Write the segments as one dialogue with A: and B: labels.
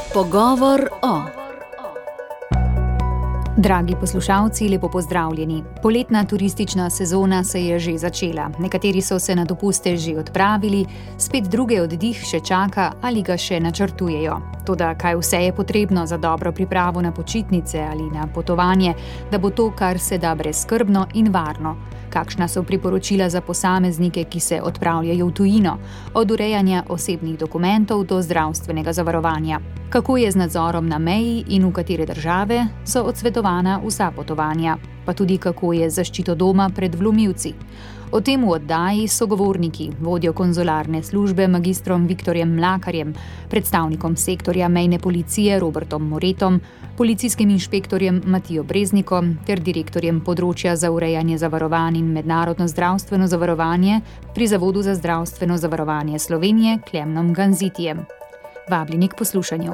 A: Pogovor o.
B: Dragi poslušalci, lepo pozdravljeni. Poletna turistična sezona se je že začela. Nekateri so se na dopuste že odpravili, spet druge oddih še čaka ali ga še načrtujejo. Toda kaj vse je potrebno za dobro pripravo na počitnice ali na potovanje, da bo to kar se da brezskrbno in varno? Kakšna so priporočila za posameznike, ki se odpravljajo v tujino, od urejanja osebnih dokumentov do zdravstvenega zavarovanja? Kako je z nadzorom na meji in v katere države so odsvetovana vsa potovanja? Pa tudi kako je z zaščito doma pred vlomilci? O tem v oddaji sogovorniki, vodjo konzularne službe magistrom Viktorjem Mlakarjem, predstavnikom sektorja mejne policije Robertom Moretom, policijskim inšpektorjem Matijo Breznikom ter direktorjem področja za urejanje zavarovanj in mednarodno zdravstveno zavarovanje pri Zavodu za zdravstveno zavarovanje Slovenije Klemnom Ganzitijem. Vabljeni k poslušanju.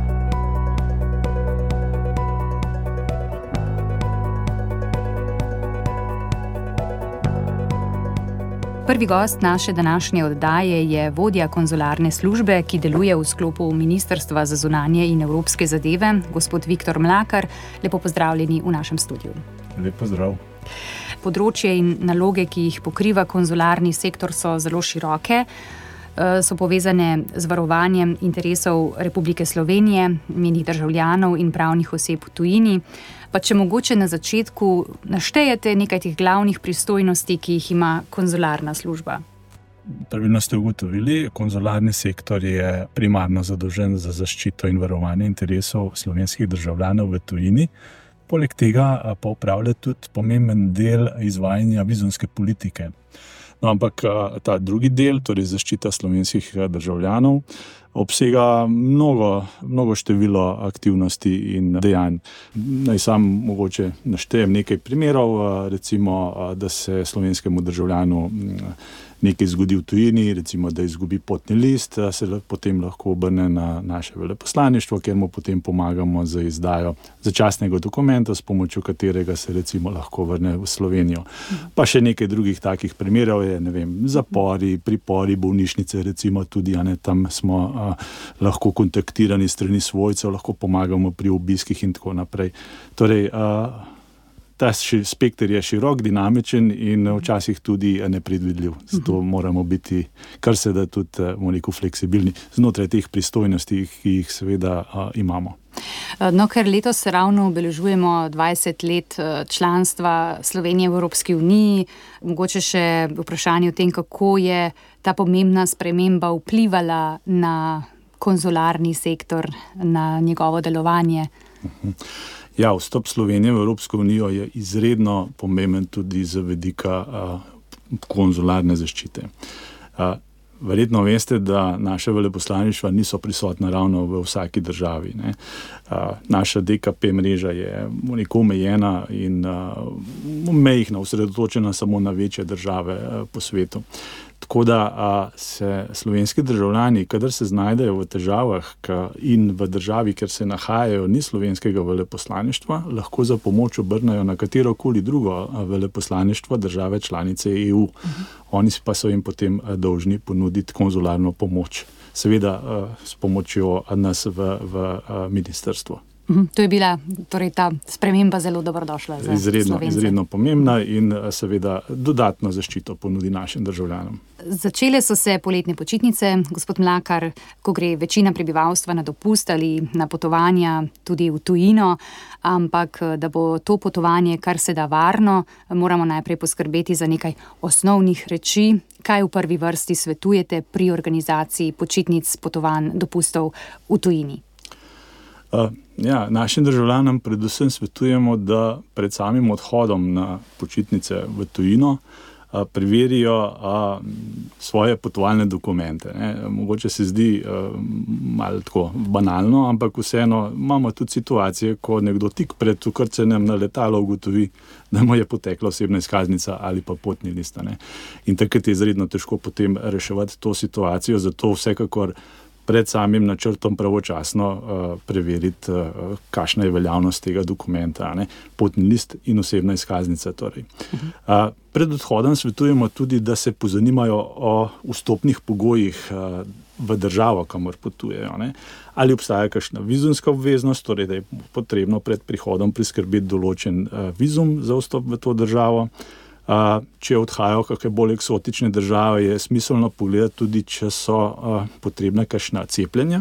B: Prvi gost naše današnje oddaje je vodja konzularne službe, ki deluje v sklopu Ministrstva za zunanje in evropske zadeve, gospod Viktor Mlakar. Lepo pozdravljeni v našem studiu.
C: Lep pozdrav.
B: Področje in naloge, ki jih pokriva konzularni sektor, so zelo široke. So povezane z varovanjem interesov Republike Slovenije, njenih državljanov in pravnih oseb v tujini. Pa če mogoče na začetku naštejete nekaj teh glavnih pristojnosti, ki jih ima konzularna služba.
C: Pravilno ste ugotovili, konzularni sektor je primarno zadolžen za zaščito in varovanje interesov slovenskih državljanov v tujini. Poleg tega pa opravlja tudi pomemben del izvajanja vizumske politike. No, ampak ta drugi del, torej zaščita slovenskih državljanov, obsega mnogo število aktivnosti in dejanj. Naj sam mogoče naštejem nekaj primerov, recimo, da se slovenskemu državljanu nekaj zgodi v tujini, recimo, da izgubi potni list, se potem lahko obrne na naše veleposlaništvo, kjer mu potem pomagamo z izdajo začasnega dokumenta, s pomočjo katerega se recimo lahko vrne v Slovenijo. Pa še nekaj drugih takih primerov je, zapori, pripori, bolnišnice, recimo tudi, tam smo lahko kontaktirani strani svojcev, lahko pomagamo pri obiskih in tako naprej. Torej, ta spekter je širok, dinamičen in včasih tudi nepredvidljiv. Zato moramo biti kar se da tudi fleksibilni znotraj teh pristojnosti, ki jih seveda imamo.
B: No, ker letos ravno obeležujemo 20 let članstva Slovenije v Evropski uniji, mogoče še vprašanje o tem, kako je ta pomembna sprememba vplivala na konzularni sektor, na njegovo delovanje.
C: Ja, vstop Slovenije v Evropsko unijo je izredno pomemben tudi z vidika konzularne zaščite. Verjetno veste, da naša veleposlaništva niso prisotna ravno v vsaki državi. Naša DKP mreža je omejena in omejena, osredotočena samo na večje države po svetu. Tako da se slovenski državljani, kadar se znajdejo v težavah in v državi, kjer se nahajajo, ni slovenskega veleposlaništva, lahko za pomoč obrnejo na katerokoli drugo veleposlaništvo države članice EU. Oni pa so jim potem dolžni ponuditi konzularno pomoč. Seveda s pomočjo nas v ministrstvu.
B: To je bila torej ta sprememba zelo dobrodošla za Slovence.
C: Izredno pomembna in seveda dodatno zaščito ponudi našim državljanom.
B: Začele so se poletne počitnice, gospod Mlakar, ko gre večina prebivalstva na dopust ali na potovanja tudi v tujino, ampak da bo to potovanje kar se da varno, moramo najprej poskrbeti za nekaj osnovnih reči. Kaj v prvi vrsti svetujete pri organizaciji počitnic, potovanj, dopustov v tujini?
C: Našim državljanom predvsem svetujemo, da pred samim odhodom na počitnice v tujino preverijo svoje potovalne dokumente. Mogoče se zdi malo tako banalno, ampak vseeno imamo tudi situacije, ko nekdo tik pred vkrcanjem na letalo ugotovi, da mu je potekla osebna izkaznica ali pa potni list. In takrat je izredno težko potem reševati to situacijo, zato vsekakor pred samim načrtom pravočasno preveriti, kakšna je veljavnost tega dokumenta, potni list in osebna izkaznica. Torej. Pred odhodom svetujemo tudi, da se pozanimajo o vstopnih pogojih v državo, kamor potujejo. Ne. Ali obstaja kakšna vizumska obveznost, torej da je potrebno pred prihodom priskrbeti določen vizum za vstop v to državo. Če odhajajo kakšne bolj eksotične države, je smiselno pogledati tudi, če so potrebna kakšna cepljenja,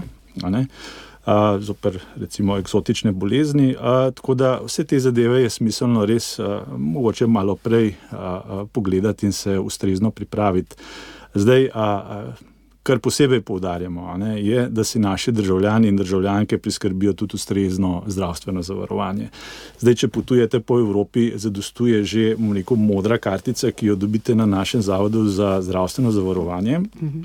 C: zoper recimo eksotične bolezni, tako da vse te zadeve je smiselno res mogoče malo prej pogledati in se ustrezno pripraviti. Zdaj, kar posebej poudarjamo, je, da si naši državljani in državljanke priskrbijo tudi ustrezno zdravstveno zavarovanje. Zdaj, če potujete po Evropi, zadostuje že modra kartica, ki jo dobite na našem zavodu za zdravstveno zavarovanje.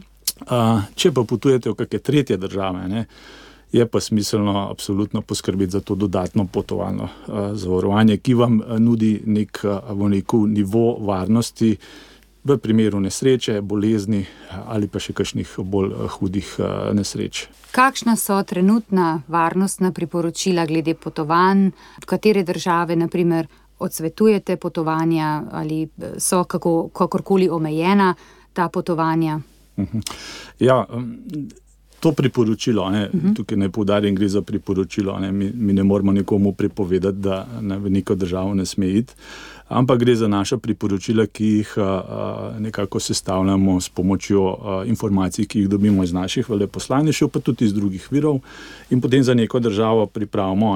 C: Če pa potujete v kakšne tretje države, je pa smiselno absolutno poskrbeti za to dodatno potovalno zavarovanje, ki vam nudi nek nivo varnosti v primeru nesreče, bolezni ali pa še kakšnih bolj hudih nesreč.
B: Kakšna so trenutna varnostna priporočila glede potovanj, v katere države, na primer, odsvetujete potovanja ali so kakorkoli omejena ta potovanja?
C: Ja, to priporočilo, tukaj naj poudarim, gre za priporočilo, mi ne moramo nikomu prepovedati, da v neko državo ne sme iti, ampak gre za naša priporočila, ki jih nekako sestavljamo s pomočjo informacij, ki jih dobimo iz naših veleposlaništev, pa tudi iz drugih virov, in potem za neko državo pripravimo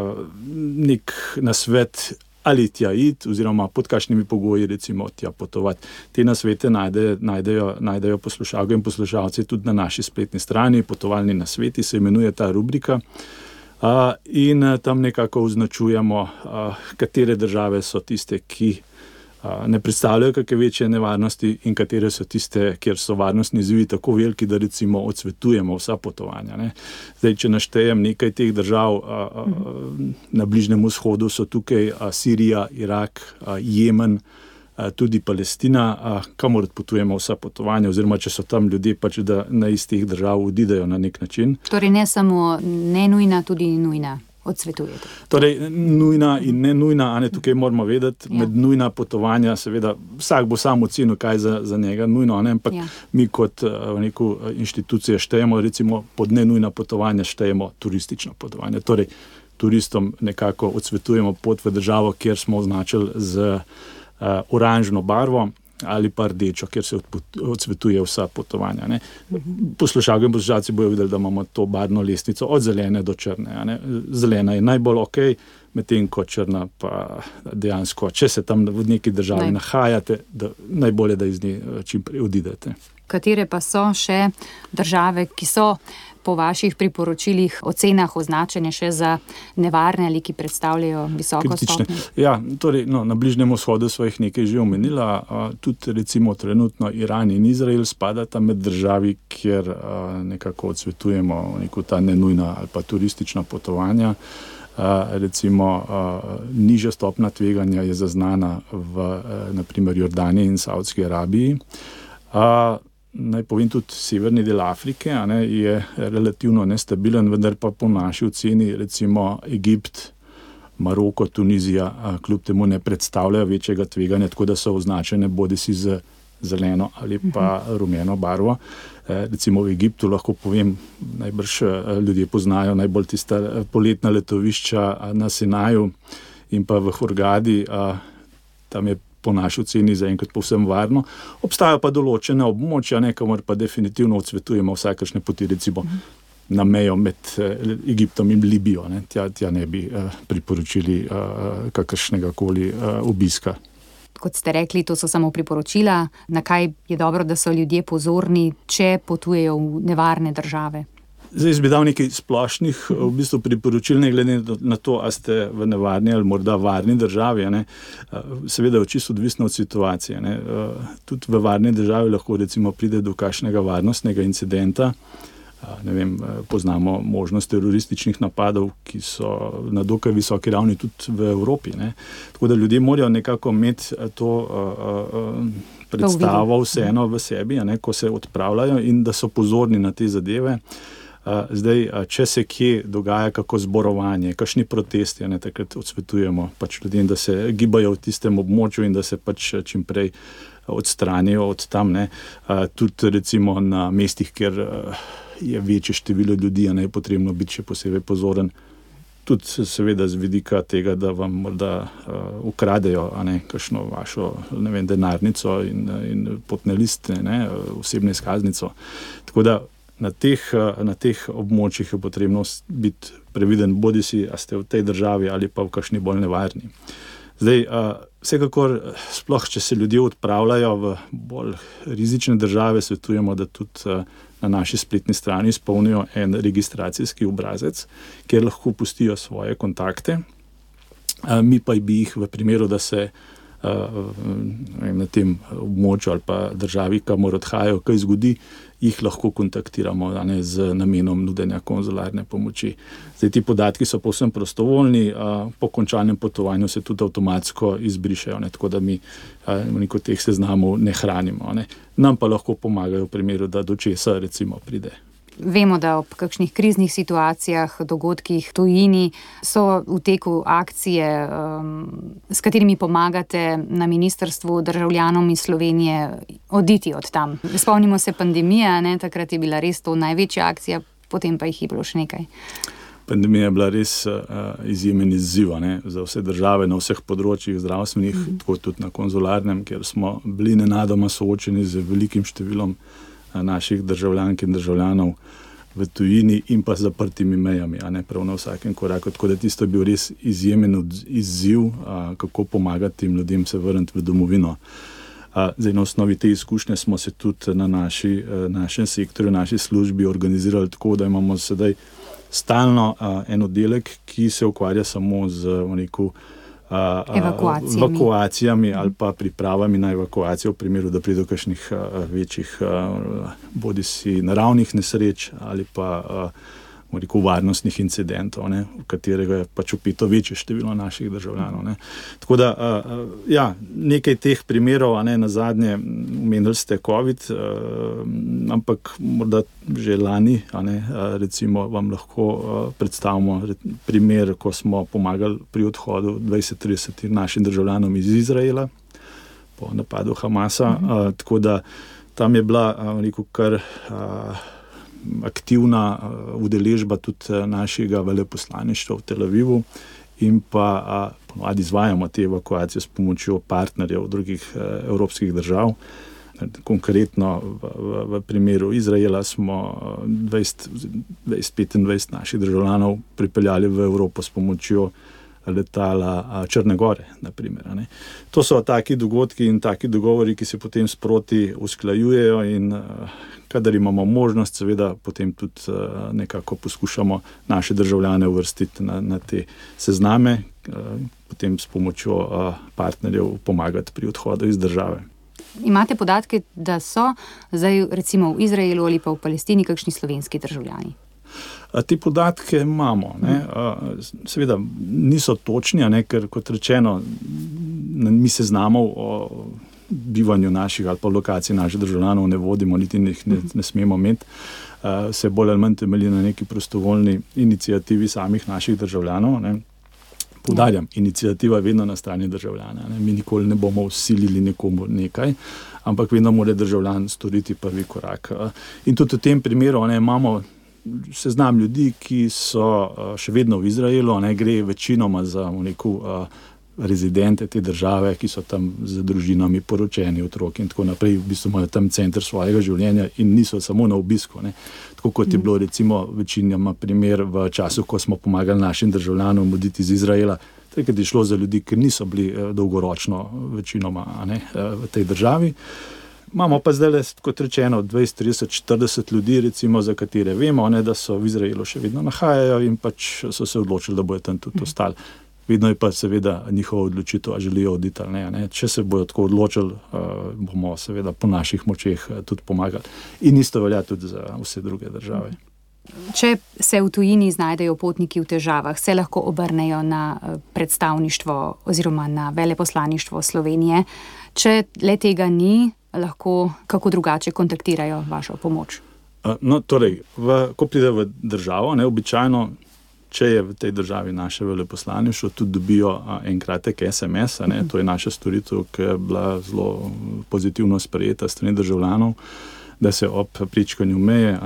C: nek nasvet, ali tja iti, oziroma pod kakšnimi pogoji recimo tja potovati. Te nasvete najdejo poslušalke in poslušalci tudi na naši spletni strani, potovalni nasveti se imenuje ta rubrika, in tam nekako označujemo, katere države so tiste, ki ne predstavljajo kakšne večje nevarnosti in katere so tiste, kjer so varnostni izzivi tako veliki, da recimo odsvetujemo vsa potovanja. Zdaj, če naštejem nekaj teh držav, na Bližnjem vzhodu so tukaj Sirija, Irak, Jemen, tudi Palestina, kamor odpotujemo vsa potovanja, oziroma če so tam ljudje, pač da iz teh držav odidejo na nek način.
B: Torej ne samo nenujna, tudi nujna. Odsvetujete.
C: Torej, nujna in nenujna, tukaj moramo vedeti, med nujna potovanja, seveda, vsak bo sam ocenil, kaj za njega nujno, ampak mi kot neko inštitucija štejemo, recimo pod nenujna potovanja štejemo turistično potovanje. Torej, turistom nekako odsvetujemo pot v državo, kjer smo označili z oranžno barvo, ali pa rdečo, kjer se odsvetuje vsa potovanja. Poslušalke in poslušalci bojo videli, da imamo to barvno lestvico od zelene do črne. Zelena je najbolj okej, medtem ko črna pa dejansko, če se tam v neki državi nahajate, najbolje, da iz nje čim prej odidete.
B: Katere pa so še države, ki so po vaših priporočilih, ocenah označene še za nevarne ali ki predstavljajo visoko stopnjo?
C: Ja, torej, na Bližnjem vzhodu sva jih nekaj že omenila, tudi recimo trenutno Iran in Izrael spadata med državi, kjer nekako odsvetujemo ta nenujna ali pa turistična potovanja. Recimo nižja stopnja tveganja je zaznana v naprimer Jordaniji in Saudski Arabiji. Naj povem tudi severni del Afrike, je relativno nestabilen, vendar pa po naši oceni recimo Egipt, Maroko, Tunizija kljub temu ne predstavljajo večjega tveganja, tako da so označene bodisi z zeleno ali pa rumeno barvo. Recimo v Egiptu lahko povem, najbrž ljudje poznajo najbolj tista poletna letovišča na Sinaju in pa v Hurgadi, tam je po naši oceni zaenkrat povsem varno. Obstajajo pa določene območja, kamor pa definitivno odsvetujemo vsakršne poti, recimo na mejo med Egiptom in Libijo. Tja ne bi priporočili kakršnega koli obiska.
B: Kot ste rekli, to so samo priporočila. Na kaj je dobro, da so ljudje pozorni, če potujejo v nevarne države?
C: Zdaj bi dal nekaj splošnih priporočil, ne glede na to, a ste v nevarni ali morda varni državi. Seveda je čisto odvisno od situacije. Tudi v varni državi lahko recimo pride do kakšnega varnostnega incidenta. Poznamo možnost terorističnih napadov, ki so na dokaj visoki ravni tudi v Evropi. Tako da ljudje morajo nekako imeti to predstavo vseeno v sebi, ko se odpravljajo, in da so pozorni na te zadeve. Zdaj, če se kje dogaja kako zborovanje, kakšni protesti, takrat odsvetujemo pač ljudem, da se gibajo v tistem območju in da se pač čim prej odstranijo od tam, ne. Tudi recimo na mestih, kjer je večje število ljudi, je potrebno biti še posebej pozoren. Tudi seveda z vidika tega, da vam morda ukradejo kakšno vašo denarnico in potne liste, osebno izkaznico. Tako da na teh območjih je potrebno biti previden, bodisi a ste v tej državi ali pa v kakšni bolj nevarni. Zdaj, vsekakor, sploh če se ljudje odpravljajo v bolj rizične države, svetujemo, da tudi na naši spletni strani izpolnijo en registracijski obrazec, kjer lahko pustijo svoje kontakte. Mi pa bi jih v primeru, da se na tem območju ali pa državi, kamor odhajajo, kaj zgodi, jih lahko kontaktiramo z namenom nudenja konzularne pomoči. Zdaj, ti podatki so povsem prostovoljni, po končanem potovanju se tudi avtomatsko izbrišejo, tako da mi teh seznamov ne hranimo. Nam pa lahko pomagajo v primeru, da do česa recimo pride.
B: Vemo, da ob kakšnih kriznih situacijah, dogodkih v tujini so v teku akcije, s katerimi pomagate na ministrstvu državljanom iz Slovenije oditi od tam. Spomnimo se pandemije, takrat je bila res to največja akcija, potem pa jih je bilo še nekaj.
C: Pandemija je bila res izjemen izziv za vse države na vseh področjih zdravstvenih, tako tudi na konzularnem, kjer smo bili nenadoma soočeni z velikim številom naših državljank in državljanov v tujini in pa zaprtimi mejami, prav na vsakem koraku. Tako da tisto je bil res izjemen izziv, kako pomagati tem ljudem se vrniti v domovino. Zdaj, na osnovi te izkušnje smo se tudi na našem sektorju, naši službi organizirali tako, da imamo sedaj stalno en oddelek, ki se ukvarja samo z evakuacijami ali pa pripravami na evakuacijo v primeru, da pride do kakšnih večjih bodisi naravnih nesreč ali pa varnostnih incidentov, v katerega je pač vpeto večje število naših državljanov. Tako da, nekaj teh primerov, na zadnje omenili ste COVID, ampak morda že lani, recimo vam lahko predstavimo primer, ko smo pomagali pri odhodu 20-30 našim državljanom iz Izraela po napadu Hamasa, tako da tam je bila, kar aktivna udeležba tudi našega veleposlaništva v Tel Avivu in pa ponovadi izvajamo te evakuacije s pomočjo partnerjev drugih evropskih držav. Konkretno v primeru Izraela smo 20-25 naših državljanov pripeljali v Evropo s pomočjo letala Črne Gore, na primer. To so taki dogodki in taki dogovori, ki se potem sproti usklajujejo in kadar imamo možnost, seveda potem tudi nekako poskušamo naše državljane uvrstiti na te sezname, potem s pomočjo partnerjev pomagati pri odhodu iz države.
B: Imate podatke, da so zdaj recimo v Izraelu ali pa v Palestini kakšni slovenski državljani?
C: Te podatke imamo. Seveda niso točni, ker kot rečeno, mi seznamov o bivanju naših ali pa lokacij naših državljanov ne vodimo, niti ne smemo imeti. Se bolj ali manj temelji na neki prostovoljni iniciativi samih naših državljanov. Poudarjam, iniciativa je vedno na strani državljana. Mi nikoli ne bomo vsilili nekomu nekaj, ampak vedno mora državljan storiti prvi korak. In tudi v tem primeru imamo seznam ljudi, ki so še vedno v Izraelu, gre večinoma za rezidente te države, ki so tam z družinami, poročeni otroki in tako naprej, v bistvu imajo tam center svojega življenja in niso samo na obisku. Tako kot je bilo recimo večinoma primer v času, ko smo pomagali našim državljanom oditi iz Izraela, takrat je šlo za ljudi, ki niso bili dolgoročno večinoma v tej državi. Imamo pa zdaj, kot rečeno, 20, 30, 40 ljudi, recimo, za katere vemo, da so v Izraelu še vedno nahajajo in pač so se odločili, da bojo tam tudi ostali. Vedno je pa seveda njihova odločitev, a želijo oditi ali ne. Če se bojo tako odločili, bomo seveda po naših močeh tudi pomagali. In isto velja tudi za vse druge države.
B: Če se v tujini znajdejo potniki v težavah, se lahko obrnejo na predstavništvo oziroma na veleposlaništvo Slovenije. Če le tega ni, lahko kako drugače kontaktirajo vašo pomoč?
C: Torej, ko pride v državo, običajno, če je v tej državi naše veleposlaništvo, tudi dobijo en kratek SMS, to je naša storitev, ki je bila zelo pozitivno sprejeta strani državljanov, da se ob prečkanju meje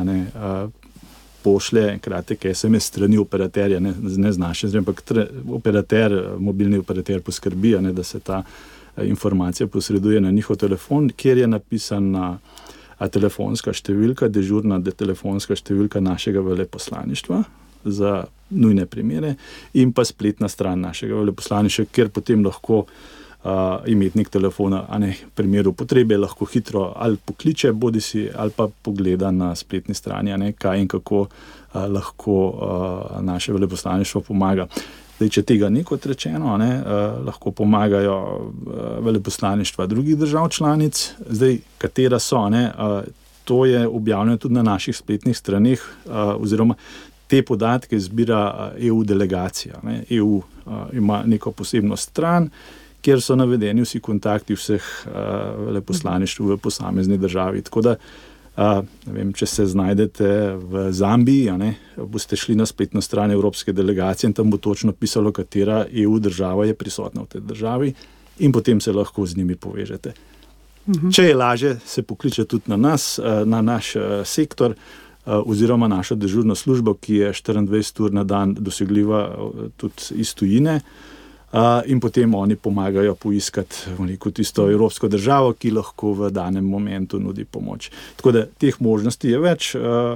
C: pošlje kratek SMS strani operaterja, ne z naše, ampak mobilni operater poskrbi, da se ta informacija posreduje na njihov telefon, kjer je napisana telefonska številka, dežurna telefonska številka našega veleposlaništva za nujne primere in pa spletna stran našega veleposlaništva, kjer potem lahko imetnik telefona, v primeru potrebe lahko hitro ali pokliče, bodisi ali pa pogleda na spletni strani, kaj in kako lahko naše veleposlaništvo pomaga. Zdaj, če tega ni, kot rečeno, lahko pomagajo veleposlaništva drugih držav članic. Zdaj, katera so, to je objavljeno tudi na naših spletnih straneh, oziroma te podatke zbira EU delegacija. EU ima neko posebno stran, kjer so navedeni vsi kontakti vseh veleposlaništv v posamezni državi. Tako da, ne vem, če se znajdete v Zambiji, boste šli na spletno stran Evropske delegacije in tam bo točno pisalo, katera EU država je prisotna v tej državi in potem se lahko z njimi povežete. Če je lažje, se pokliče tudi na nas, na naš sektor oziroma našo dežurno službo, ki je 24 ur na dan dosegljiva tudi iz tujine. In potem oni pomagajo poiskati tisto evropsko državo, ki lahko v danem momentu nudi pomoč. Tako da teh možnosti je več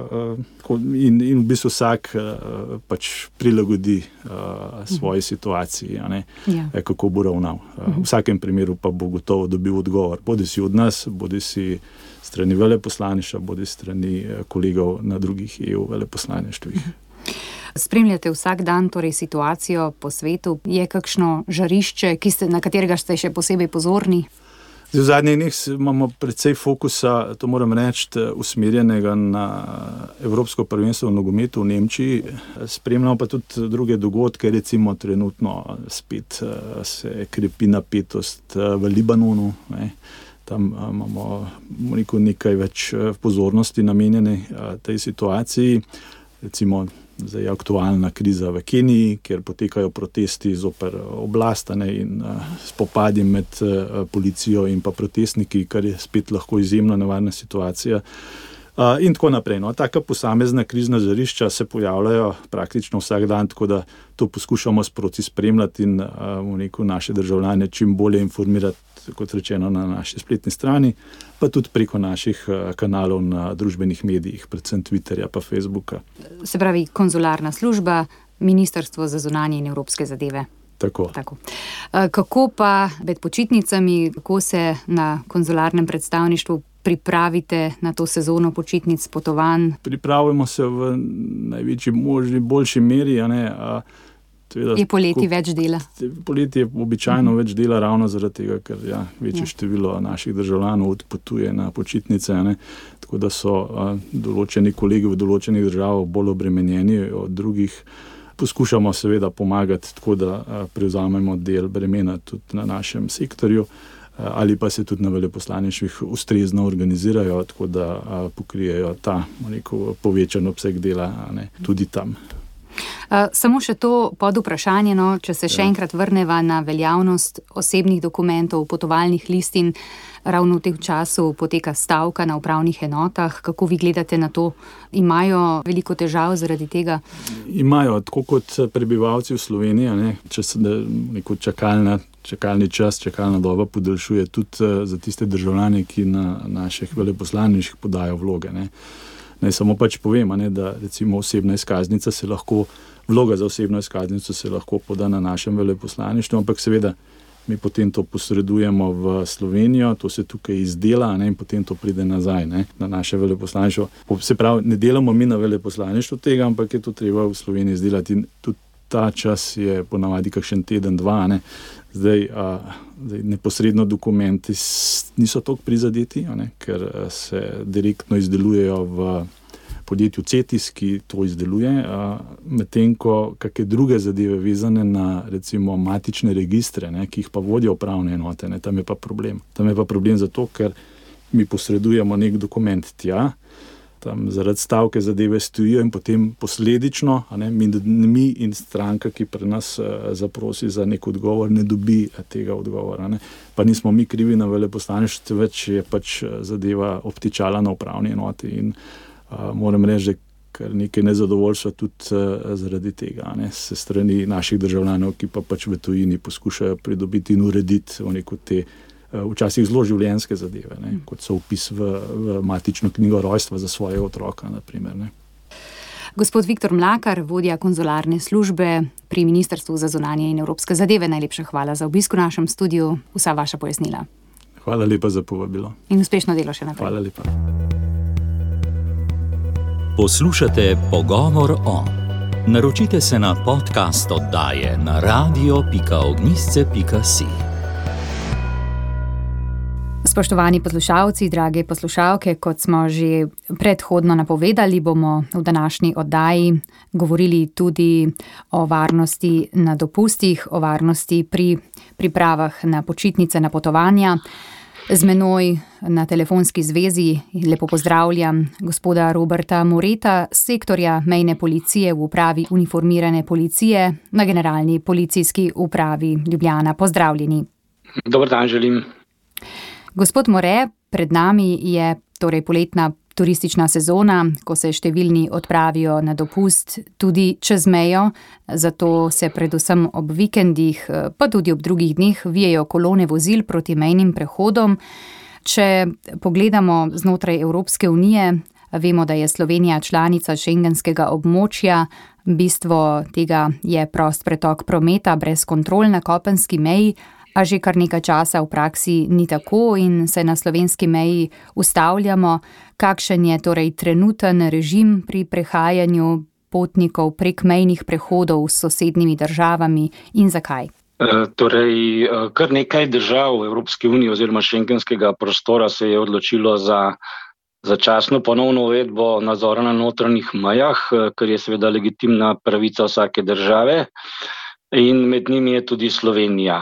C: in v bistvu vsak pač prilagodi svoji situaciji, kako bo ravnal. V vsakem primeru pa bo gotovo dobil odgovor, bodisi od nas, bodisi strani veleposlaništva, bodisi strani kolegov na drugih EU veleposlaništvih.
B: Spremljate vsak dan torej situacijo po svetu? Je kakšno žarišče, na katerega ste še posebej pozorni?
C: V zadnjih dneh imamo precej fokusa, to moram reči, usmerjenega na Evropsko prvenstvo v nogometu v Nemčiji. Spremljamo pa tudi druge dogodke, recimo trenutno spet se krepi napetost v Libanonu. Tam imamo nekaj več pozornosti namenjene tej situaciji. Recimo zdaj je aktualna kriza v Keniji, kjer potekajo protesti zoper oblast in spopadi med policijo in pa protestniki, kar je spet lahko izjemno nevarna situacija. In tako naprej. Taka posamezna krizna žarišča se pojavljajo praktično vsak dan, tako da to poskušamo sproti spremljati in naše državljane čim bolje informirati, kot rečeno, na naši spletni strani, pa tudi preko naših kanalov na družbenih medijih, predvsem Twitterja pa Facebooka.
B: Se pravi, konzularna služba, Ministrstvo za zunanje in evropske zadeve.
C: Tako.
B: Kako pa med počitnicami, kako se na konzularnem predstavništvu pripravite na to sezono počitnic, potovanj?
C: Pripravimo se v največji možni, boljši meri,
B: Je poleti več dela?
C: Poleti je običajno več dela ravno zaradi tega, ker večje število naših državljanov odpotuje na počitnice, tako da so določeni kolegi v določenih državah bolj obremenjeni od drugih. Poskušamo seveda pomagati tako, da prevzamemo del bremena tudi na našem sektorju, ali pa se tudi na veleposlaništvih ustrezno organizirajo, tako da pokrijejo ta povečan obseg dela tudi tam.
B: Samo še to pod vprašanje, če se še enkrat vrneva na veljavnost osebnih dokumentov, potovalnih listin, ravno v tem času poteka stavka na upravnih enotah. Kako vi gledate na to? Imajo veliko težav zaradi tega?
C: Imajo, tako kot prebivalci v Sloveniji, če se neko čakalni čas, čakalna doba podaljšuje tudi za tiste državljane, ki na naših veleposlaništvih podajo vloge. Naj samo pač povem, da recimo osebna izkaznica vloga za osebno izkaznico se lahko poda na našem veleposlaništvu, ampak seveda mi potem to posredujemo v Slovenijo, to se tukaj izdela in potem to pride nazaj na naše veleposlaništvo. Se pravi, ne delamo mi na veleposlaništvu tega, ampak je to treba v Sloveniji izdelati in tudi ta čas je ponavadi kakšen teden, dva. Zdaj neposredno dokumenti niso toliko prizadeti, ker se direktno izdelujejo v podjetju Cetis, ki to izdeluje, medtem ko kakšne druge zadeve vezane na recimo matične registre, ki jih pa vodijo upravne enote, tam je pa problem. Tam je pa problem zato, ker mi posredujemo nek dokument tja, tam zaradi stavke zadeve stojijo in potem posledično, mi in stranka, ki pri nas zaprosi za nek odgovor, ne dobi tega odgovora. Pa nismo mi krivi na veleposlaništvu, več je pač zadeva obtičala na upravni enoti in moram reči, kar nekaj nezadovoljstva tudi zaradi tega, se strani naših državljanov, ki pa pač v tujini poskušajo pridobiti in urediti neko te včasih zelo življenjske zadeve, kot so vpis v matično knjigo rojstva za svojega otroka, naprimer.
B: Gospod Viktor Mlakar, vodja konzularne službe pri Ministrstvu za zunanje in evropske zadeve, najlepša hvala za obisk v našem studiu, vsa vaša pojasnila.
C: Hvala lepa za povabilo.
B: In uspešno delo še naprej.
C: Hvala lepa.
A: Poslušate Pogovor o. Naročite se na podcast oddaje na radio.ognisce.si.
B: Spoštovani poslušalci, drage poslušalke, kot smo že predhodno napovedali, bomo v današnji oddaji govorili tudi o varnosti na dopustih, o varnosti pri pripravah na počitnice, na potovanja. Z menoj na telefonski zvezi lepo pozdravljam gospoda Roberta Moreta, sektorja mejne policije v upravi uniformirane policije na Generalni policijski upravi Ljubljana. Pozdravljeni.
D: Dober dan želim.
B: Gospod More, pred nami je torej poletna turistična sezona, ko se številni odpravijo na dopust tudi čez mejo, zato se predvsem ob vikendih, pa tudi ob drugih dneh vijejo kolone vozil proti mejnim prehodom. Če pogledamo znotraj Evropske unije, vemo, da je Slovenija članica šengenskega območja, bistvo tega je prost pretok prometa brez kontrol na kopenski meji, a že kar nekaj časa v praksi ni tako in se na slovenski meji ustavljamo. Kakšen je torej trenuten režim pri prehajanju potnikov prek mejnih prehodov s sosednjimi državami in zakaj?
D: Torej, kar nekaj držav Evropske unije oziroma šengenskega prostora se je odločilo za začasno ponovno uvedbo nadzora na notranjih mejah, kar je seveda legitimna pravica vsake države in med njimi je tudi Slovenija.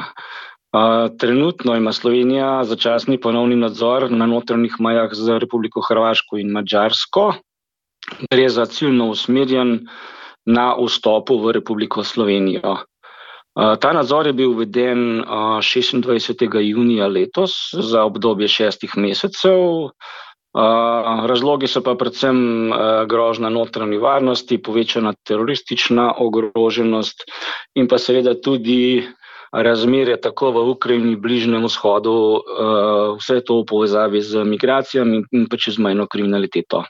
D: Trenutno ima Slovenija začasni ponovni nadzor na notranjih mejah z Republiko Hrvaško in Madžarsko. Gre za ciljno usmerjen na vstopu v Republiko Slovenijo. Ta nadzor je bil uveden 26. junija letos za obdobje 6 mesecev. Razlogi so pa predvsem grožnja notranji varnosti, povečana teroristična ogroženost in pa seveda tudi razmere tako v Ukrajini, Bližnjem vzhodu, vse to v povezavi z migracijami in pa čezmejno kriminaliteto.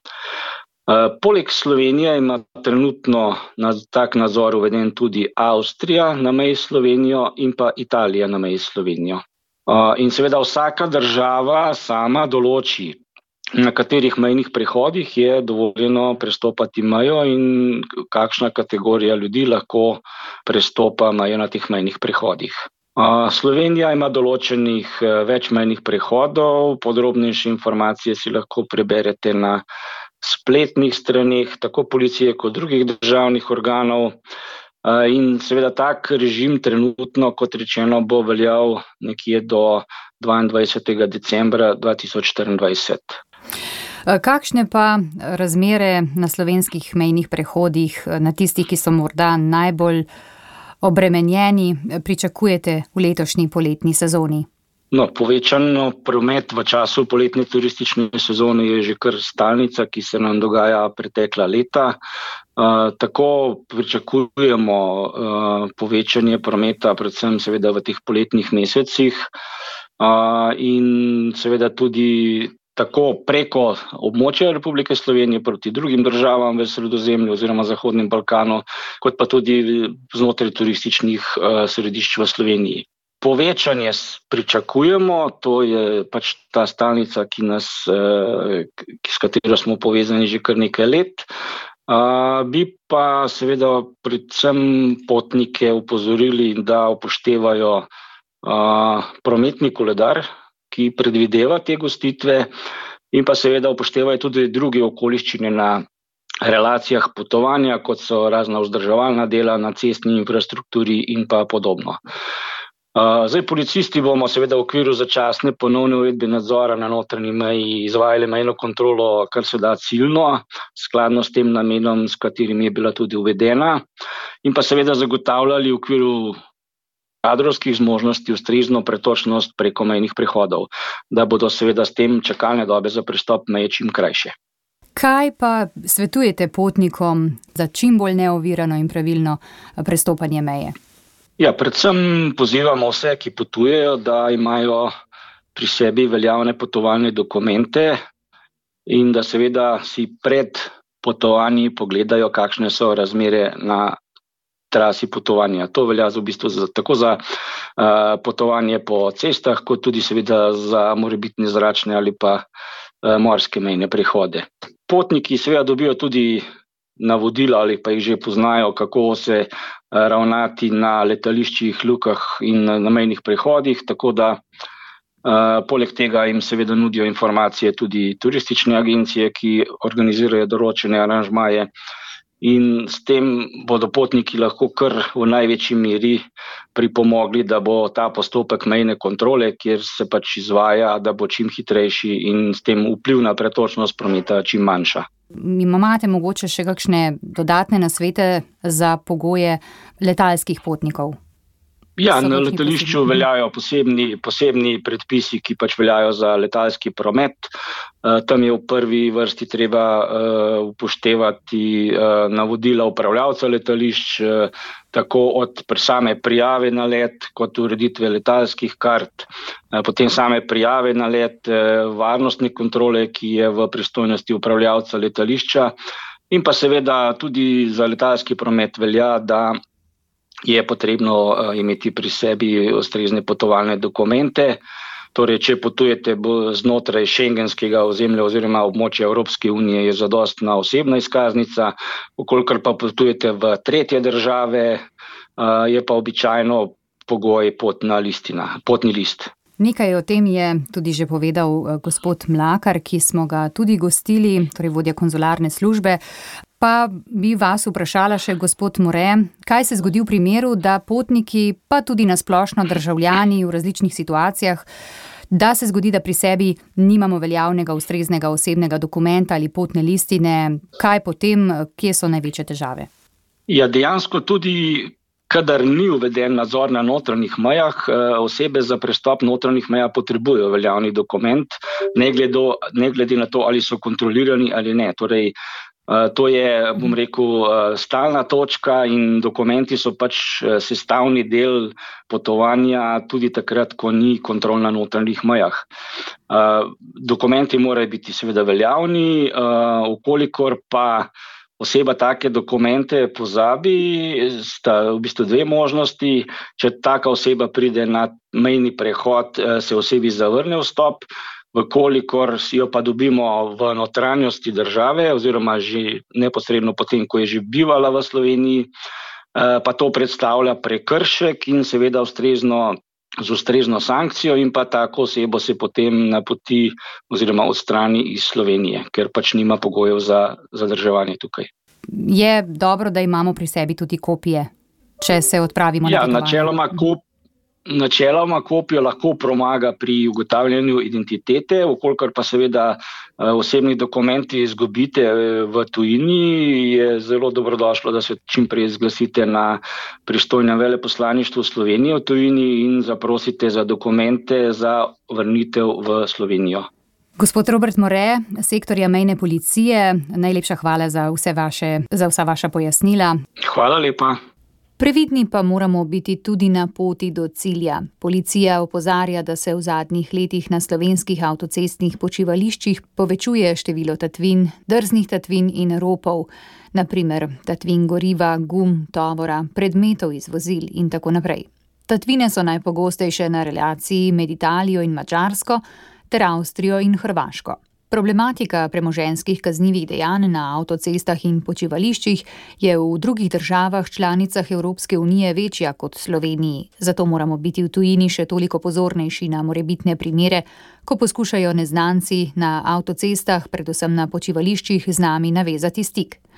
D: Poleg Slovenije ima trenutno tak nadzor uveden tudi Avstrija na meji s Slovenijo in pa Italija na meji s Slovenijo. In seveda vsaka država sama določi, na katerih mejnih prehodih je dovoljeno prestopati mejo in kakšna kategorija ljudi lahko prestopa mejo na teh mejnih prehodih. Slovenija ima določenih več mejnih prehodov, podrobnejše informacije si lahko preberete na spletnih straneh tako policije kot drugih državnih organov. In seveda tak režim trenutno, kot rečeno, bo veljal nekje do 22. decembra 2024.
B: Kakšne pa razmere na slovenskih mejnih prehodih, na tistih, ki so morda najbolj obremenjeni, pričakujete v letošnji poletni sezoni?
D: Povečan promet v času poletne turistične sezone je že kar stalnica, ki se nam dogaja pretekla leta. Tako pričakujemo povečanje prometa, predvsem seveda v teh poletnih mesecih in seveda tudi tako preko območja Republike Slovenije proti drugim državam v Sredozemlju oziroma Zahodnem Balkanu, kot pa tudi znotraj turističnih središč v Sloveniji. Povečanje pričakujemo, to je pač ta stalnica, s katero smo povezani že kar nekaj let. Bi pa seveda predvsem potnike opozorili, da upoštevajo prometni koledar, ki predvideva te gostitve in pa seveda upoštevajo tudi druge okoliščine na relacijah potovanja, kot so razna vzdrževalna dela na cestni infrastrukturi in pa podobno. Zdaj, policisti bomo seveda v okviru začasne ponovne uvedbe nadzora na notranji meji izvajali mejno kontrolo kar se da ciljno, skladno s tem namenom, s katerim je bila tudi uvedena, in pa seveda zagotavljali v okviru kadrovskih zmožnosti ustrezno pretočnost preko mejnih prehodov, da bodo seveda s tem čakalne dobe za prestop meje čim krajše.
B: Kaj pa svetujete potnikom za čim bolj neovirano in pravilno prestopanje meje?
D: Ja, predvsem pozivamo vse, ki potujejo, da imajo pri sebi veljavne potovalne dokumente in da seveda si pred potovanji pogledajo, kakšne so razmere na trasi potovanja. To velja v bistvu tako za potovanje po cestah, kot tudi seveda za morebitne zračne ali pa morske mejne prehode. Potniki seveda dobijo tudi navodila ali pa jih že poznajo, kako se ravnati na letališčih, lukah in na mejnih prehodih, tako da poleg tega jim seveda nudijo informacije tudi turistične agencije, ki organizirajo določene aranžmaje, in s tem bodo potniki lahko kar v največji meri pripomogli, da bo ta postopek mejne kontrole, kjer se pač izvaja, da bo čim hitrejši in s tem vpliv na pretočnost prometa čim manjša.
B: Imate mogoče še kakšne dodatne nasvete za pogoje letalskih potnikov?
D: Ja, na letališču veljajo posebni predpisi, ki pač veljajo za letalski promet. Tam je v prvi vrsti treba upoštevati navodila upravljavca letališč, tako od same prijave na let, kot ureditve letalskih kart, potem same prijave na let, varnostne kontrole, ki je v pristojnosti upravljavca letališča, in pa seveda tudi za letalski promet velja, da je potrebno imeti pri sebi ustrezne potovalne dokumente. Torej, če potujete znotraj šengenskega ozemlja oziroma območja Evropske unije, je zadostna osebna izkaznica, ukolikor pa potujete v tretje države, je pa običajno pogoj potni list.
B: Nekaj o tem je tudi že povedal gospod Mlakar, ki smo ga tudi gostili, torej vodja konzularne službe. Pa bi vas vprašala še, gospod More, kaj se zgodi v primeru, da potniki, pa tudi nasplošno državljani v različnih situacijah, da se zgodi, da pri sebi nimamo veljavnega ustreznega osebnega dokumenta ali potne listine, kaj potem, kje so največje težave?
D: Ja, dejansko tudi, kadar ni uveden nadzor na notranjih mejah, osebe za prestop notranjih meja potrebujejo veljavni dokument, ne glede na to, ali so kontrolirani ali ne. Torej, to je, bom rekel, stalna točka in dokumenti so pač sestavni del potovanja tudi takrat, ko ni kontrol na notranjih mejah. Dokumenti morajo biti seveda veljavni, ukolikor pa oseba take dokumente pozabi, sta v bistvu dve možnosti. Če taka oseba pride na mejni prehod, se osebi zavrne vstop, vkolikor si jo pa dobimo v notranjosti države oziroma že neposredno potem, ko je že bivala v Sloveniji, pa to predstavlja prekršek in seveda z ustrezno sankcijo, in pa tako osebo se potem napoti oziroma odstrani iz Slovenije, ker pač nima pogojev za zadrževanje tukaj.
B: Je dobro, da imamo pri sebi tudi kopije, če se odpravimo na potovanje?
D: Načeloma kopijo lahko pomaga pri ugotavljanju identitete, ukolikor pa seveda osebni dokumenti izgubite v tujini, je zelo dobrodošlo, da se čim prej zglasite na pristojnem veleposlaništvu Slovenije v tujini in zaprosite za dokumente za vrnitev v Slovenijo.
B: Gospod Robert More, sektorja mejne policije, najlepša hvala za vsa vaša pojasnila.
D: Hvala lepa.
B: Previdni pa moramo biti tudi na poti do cilja. Policija opozarja, da se v zadnjih letih na slovenskih avtocestnih počivališčih povečuje število tatvin, drznih tatvin in ropov, na primer tatvin goriva, gum, tovora, predmetov iz vozil in tako naprej. Tatvine so najpogostejše na relaciji med Italijo in Madžarsko ter Avstrijo in Hrvaško. Problematika premoženjskih kaznivih dejanj na avtocestah in počivališčih je v drugih državah članicah Evropske unije večja kot Sloveniji. Zato moramo biti v tujini še toliko pozornejši na morebitne primere, ko poskušajo neznanci na avtocestah, predvsem na počivališčih, z nami navezati stik.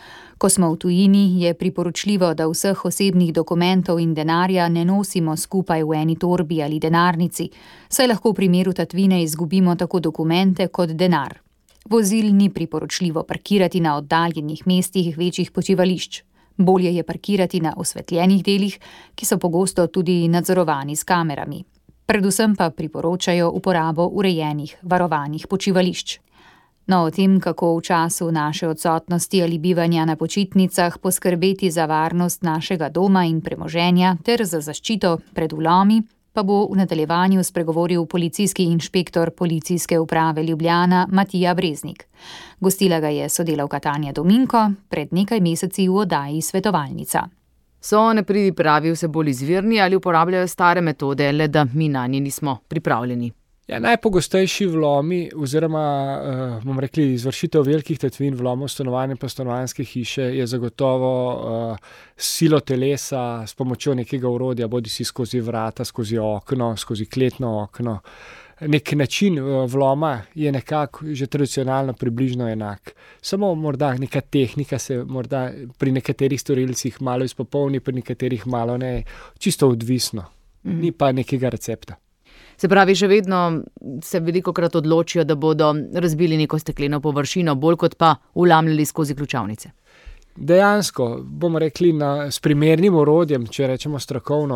B: Ko smo v tujini, je priporočljivo, da vseh osebnih dokumentov in denarja ne nosimo skupaj v eni torbi ali denarnici, saj lahko v primeru tatvine izgubimo tako dokumente kot denar. Vozil ni priporočljivo parkirati na oddaljenih mestih večjih počivališč. Bolje je parkirati na osvetljenih delih, ki so pogosto tudi nadzorovani s kamerami. Predvsem pa priporočajo uporabo urejenih, varovanih počivališč. No, o tem, kako v času naše odsotnosti ali bivanja na počitnicah poskrbeti za varnost našega doma in premoženja ter za zaščito pred vlomi, pa bo v nadaljevanju spregovoril policijski inšpektor Policijske uprave Ljubljana Matija Breznik. Gostila ga je sodelavka Tanja Dominko pred nekaj meseci v oddaji Svetovalnica.
E: So nepridipravi vse bolj izvirni ali uporabljajo stare metode, le da mi nanje nismo pripravljeni?
F: Ja, najpogostejši vlomi oziroma, izvršitev velikih tatvin, vlomov stanovanja pa stanovanjske hiše je zagotovo silo telesa s pomočjo nekega orodja, bodisi skozi vrata, skozi okno, skozi kletno okno. Nek način vloma je nekako že tradicionalno približno enak. Samo morda neka tehnika se morda pri nekaterih storilcih malo izpopolni, pri nekaterih malo ne, čisto odvisno. Ni pa nekega recepta.
E: Se pravi, še vedno se velikokrat odločijo, da bodo razbili neko stekleno površino, bolj kot pa vlamljali skozi ključavnice.
F: Dejansko, bomo rekli, s primernim orodjem, če rečemo strokovno,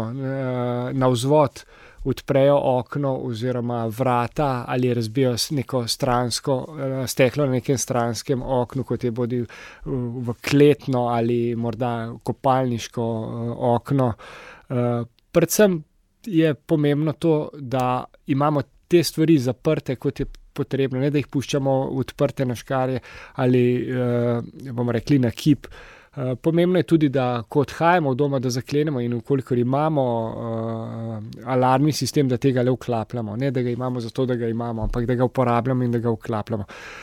F: navzvod odprejo okno oziroma vrata ali razbijo neko stransko steklo na nekem stranskem oknu, kot je bodi v kletno ali morda kopalniško okno. Predvsem je pomembno to, da imamo te stvari zaprte, kot je potrebno, ne da jih puščamo odprte na škarje ali, bomo rekli, na kip. Pomembno je tudi, da ko odhajamo od doma, da zaklenemo in vkolikor imamo alarmni sistem, da tega le vklapljamo. Ne, da ga imamo zato, da ga imamo, ampak da ga uporabljamo in da ga vklapljamo.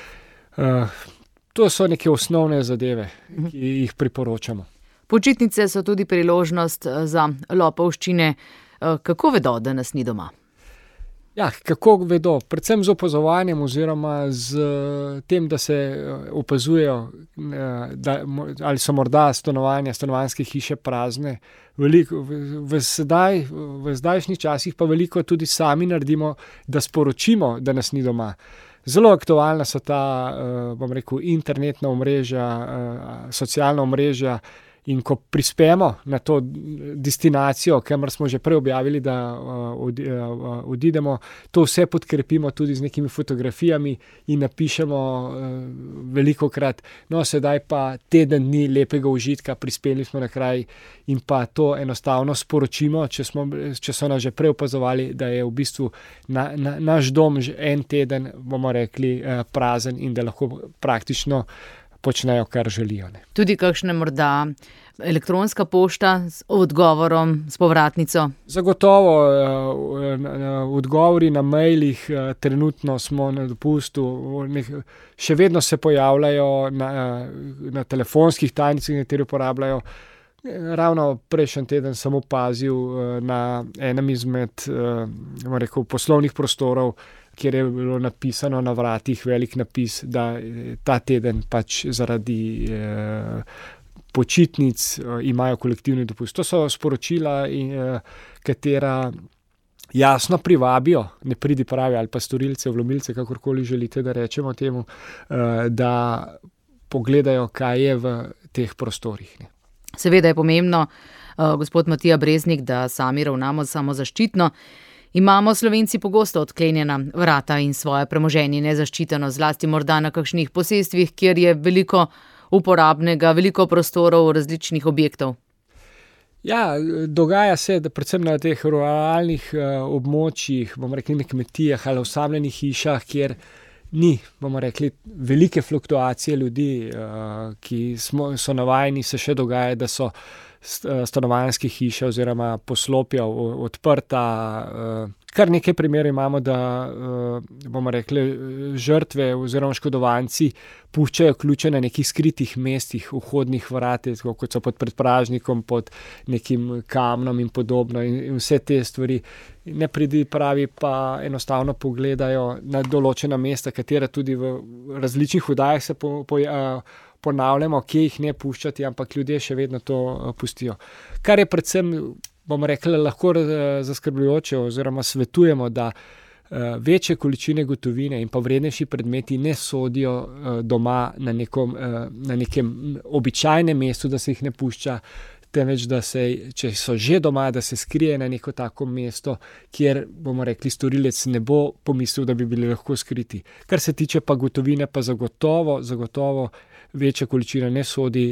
F: To so neke osnovne zadeve, ki jih priporočamo.
E: Počitnice so tudi priložnost za lopovščine. Kako vedo, da nas ni doma?
F: Ja, kako vedo? Predvsem z opazovanjem oziroma z tem, da se opazujejo, ali so morda stanovanjske hiše prazne. V zdajšnjih časih pa veliko tudi sami naredimo, da sporočimo, da nas ni doma. Zelo aktualna so ta, bom rekel, internetna omrežja, socialna omrežja. In ko prispemo na to destinacijo, kamor smo že prej objavili, da odidemo, to vse podkrepimo tudi z nekimi fotografijami in napišemo velikokrat, no sedaj pa teden dni lepega užitka, prispeli smo na kraj in pa to enostavno sporočimo, če so nas že prej opazovali, da je v bistvu naš dom že en teden, bomo rekli, prazen in da lahko praktično počnejo, kar želijo. Ne.
E: Tudi kakšne morda elektronska pošta s odgovorom, s povratnico? Zagotovo
F: odgovori na mailih, trenutno smo na dopustu, še vedno se pojavljajo na telefonskih tajnicah, kateri uporabljajo. Ravno prejšnji teden sem opazil na enem izmed poslovnih prostorov, kjer je bilo napisano na vratih velik napis, da ta teden pač zaradi počitnic imajo kolektivni dopust. To so sporočila, katera jasno privabijo nepridiprave ali pa storilce, vlomilce, kakorkoli želite, da rečemo temu, da pogledajo, kaj je v teh prostorih. Ne.
E: Seveda je pomembno, gospod Matija Breznik, da sami ravnamo samozaščitno. Imamo Slovenci pogosto odklenjena vrata in svoje premoženje nezaščiteno, zlasti morda na kakšnih posestvih, kjer je veliko uporabnega, veliko prostorov različnih objektov.
F: Ja, dogaja se, da predvsem na teh ruralnih območjih, bomo rekli na kmetijah ali osamljenih hišah, kjer ni, bomo rekli, velike fluktuacije ljudi, ki so navajeni, se še dogaja, da so stanovanjske hiše oziroma poslopja odprta. Kar nekaj primerov imamo, da bomo rekli, žrtve oziroma škodovanci puščajo ključe na nekih skritih mestih, vhodnih vratih, kot so pod predpražnikom, pod nekim kamnom in podobno. In vse te stvari nepridipravi pa enostavno pogledajo na določena mesta, katera tudi v različnih oddajah se ponavljamo, kje jih ne puščati, ampak ljudje še vedno to pustijo. Kar je predvsem, bomo rekli, lahko zaskrbljujoče, oziroma svetujemo, da večje količine gotovine in pa vrednejši predmeti ne sodijo doma na nekem običajnem mestu, da se jih ne pušča, temveč da se, če so že doma, da se skrije na neko tako mesto, kjer, bomo rekli, storilec ne bo pomislil, da bi bili lahko skriti. Kar se tiče pa gotovine, pa zagotovo večja količina ne sodi,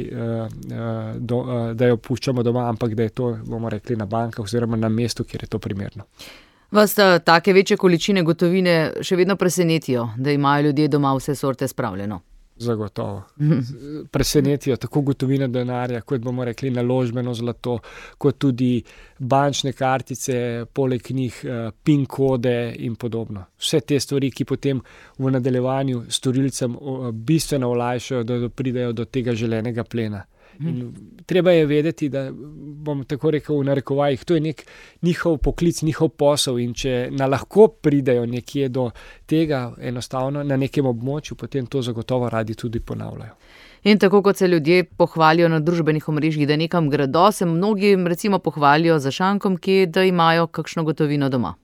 F: da jo puščamo doma, ampak da je to, bomo rekli, na bankah oziroma na mestu, kjer je to primerno.
E: Vas take večje količine gotovine še vedno presenetijo, da imajo ljudje doma vse sorte spravljeno?
F: Zagotovo. Presenetijo tako gotovine denarja, kot bomo rekli naložbeno zlato, kot tudi bančne kartice, poleg njih PIN kode in podobno. Vse te stvari, ki potem v nadaljevanju storilcem bistveno olajšajo, da pridejo do tega želenega plena. In treba je vedeti, da bom tako rekel v narekovajih, to je nek njihov poklic, njihov posel, in če lahko pridejo nekje do tega enostavno na nekem območju, potem to zagotovo radi tudi ponavljajo.
E: In tako kot se ljudje pohvalijo na družbenih omrežjih, da nekam gredo, se mnogi recimo pohvalijo za šankom, da imajo kakšno gotovino doma.